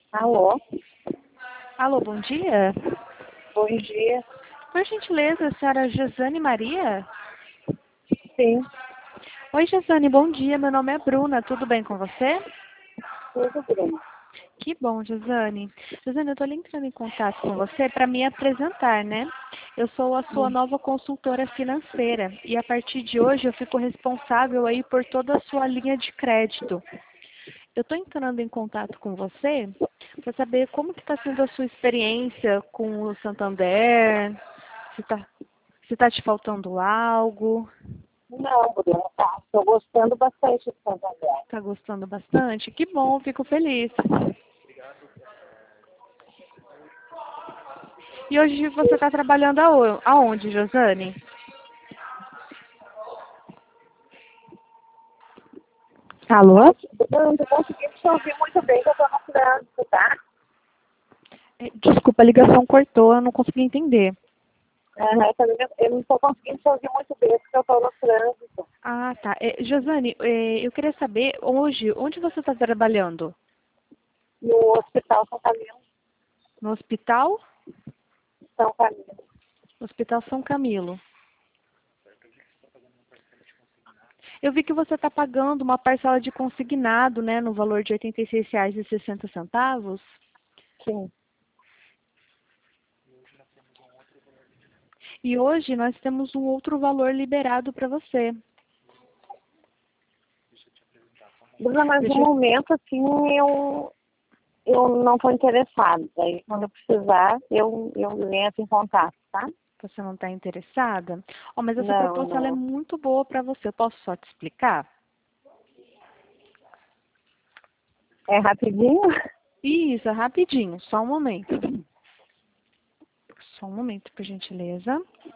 Alô, Alô, bom dia. bom dia. Por gentileza, a senhora Josane Maria? Sim, Oi, Josane, bom dia. Meu nome é Bruna. Tudo bem com você? tudo bem. Que bom, Josane. Josane, eu estou entrando em contato com você para me apresentar, né? Eu sou a sua nova consultora financeira e a partir de hoje eu fico responsável aí por toda a sua linha de crédito. Eu estou entrando em contato com você para saber como que está sendo a sua experiência com o Santander, se tá te faltando algo. Não, Bruna, tá. Estou gostando bastante de Santander. Está gostando bastante? Que bom, fico feliz. E hoje você está trabalhando aonde, Josane? Alô? Eu não estou conseguindo te ouvir muito bem, que eu estou no trânsito, tá? Desculpa, a ligação cortou, eu não consegui entender. Eu não estou conseguindo te ouvir muito bem, porque eu estou no trânsito. Ah, tá. Josane, eu queria saber hoje, onde você está trabalhando? No Hospital São Camilo. No hospital? São Camilo. Hospital São Camilo. Eu vi que você está pagando uma parcela de consignado, né, no valor de R$ 86,60. Sim. E hoje nós temos um outro valor liberado para você. Bruna, mas no momento, assim, eu não estou interessada. Aí, quando eu precisar, eu entro em contato, tá? Você não está interessada? Oh, mas essa Não, proposta ela é não. muito boa para você. Eu posso só te explicar? É rapidinho? Isso, é rapidinho. Só um momento. Só um momento, por gentileza.